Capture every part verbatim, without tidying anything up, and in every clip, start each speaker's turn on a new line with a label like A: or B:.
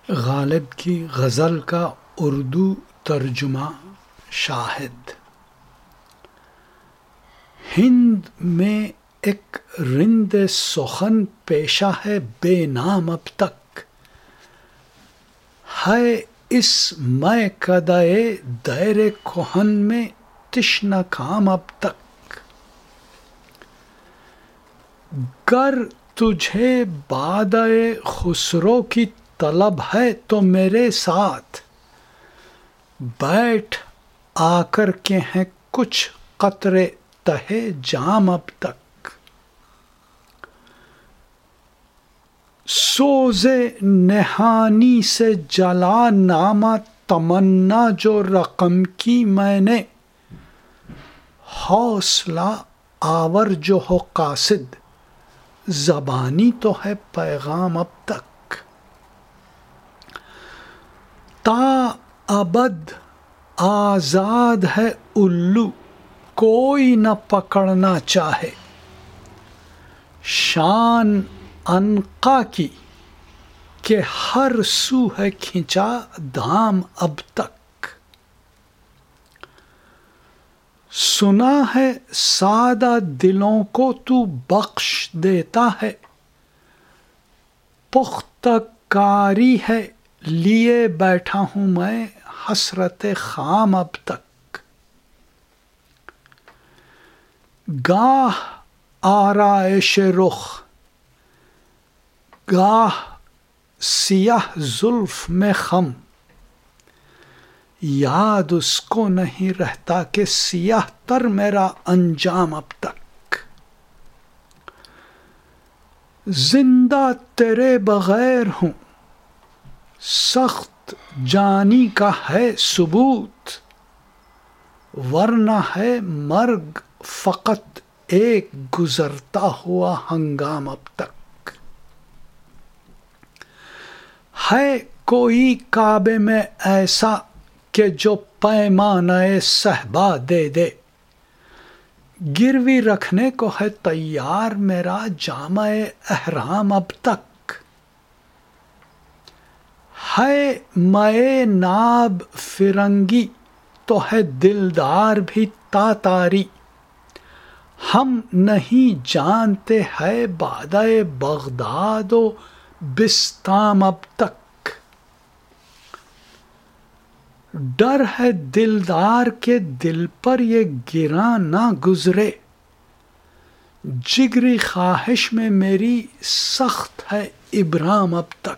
A: غالب کی غزل کا اردو ترجمہ شاہد۔ ہند میں ایک رند سخن پیشہ ہے بے نام اب تک، ہے اس میں کدائے دیر کہن میں تشنہ کام اب تک۔ گر تجھے بادئے خسرو کی طلب ہے تو میرے ساتھ بیٹھ، آ کر کے ہیں کچھ قطرے تہے جام اب تک۔ سوز نہانی سے جلا نامہ تمنا جو رقم کی میں نے، حوصلہ آور جو ہو قاصد زبانی تو ہے پیغام اب تک۔ تا ابد آزاد ہے الو کوئی نہ پکڑنا چاہے، شان عنقا کی کہ ہر سو ہے کھنچا دام اب تک۔ سنا ہے سادہ دلوں کو تو بخش دیتا ہے، پختہ کاری ہے لیے بیٹھا ہوں میں حسرت خام اب تک۔ گاہ آرائش رخ گاہ سیاہ زلف میں خم، یاد اس کو نہیں رہتا کہ سیاہ تر میرا انجام اب تک۔ زندہ تیرے بغیر ہوں، سخت جانی کا ہے ثبوت، ورنہ ہے مرگ فقط ایک گزرتا ہوا ہنگام اب تک۔ ہے کوئی کعبے میں ایسا کہ جو پیمانہ صہبا دے دے، گروی رکھنے کو ہے تیار میرا جامہ احرام اب تک۔ ہے مے ناب فرنگی تو ہے دلدار بھی تاتاری، ہم نہیں جانتے ہے بادئے بغداد و بستام اب تک۔ ڈر ہے دلدار کے دل پر یہ گراں نہ گزرے، جگری خواہش میں میری سخت ہے ابرام اب تک۔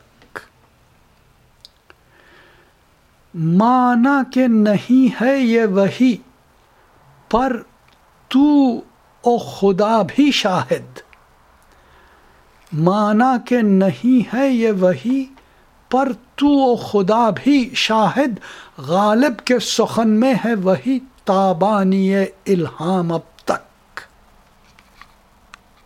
A: مانا کہ نہیں ہے یہ وہی پر تو او خدا بھی شاہد، مانا کہ نہیں ہے یہ وہی پر تو او خدا بھی شاہد، غالب کے سخن میں ہے وہی تابانی الہام اب